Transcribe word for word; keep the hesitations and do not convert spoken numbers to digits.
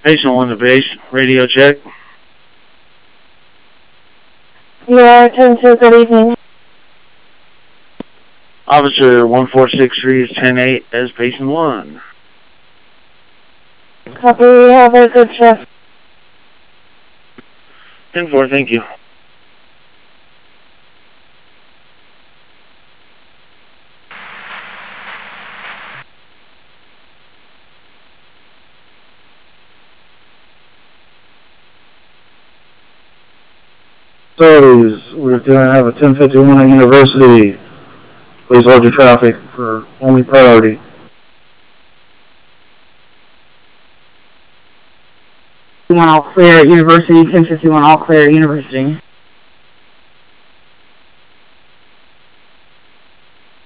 Patient one to base. Radio check. You are ten two, good evening. Officer one four six three is ten eight as patient one. Copy, we have a good shift. ten four, thank you. Facilities, we're going to have a ten fifty-one at University. Please hold your traffic for only priority. One all clear at University, ten fifty-one all clear at University.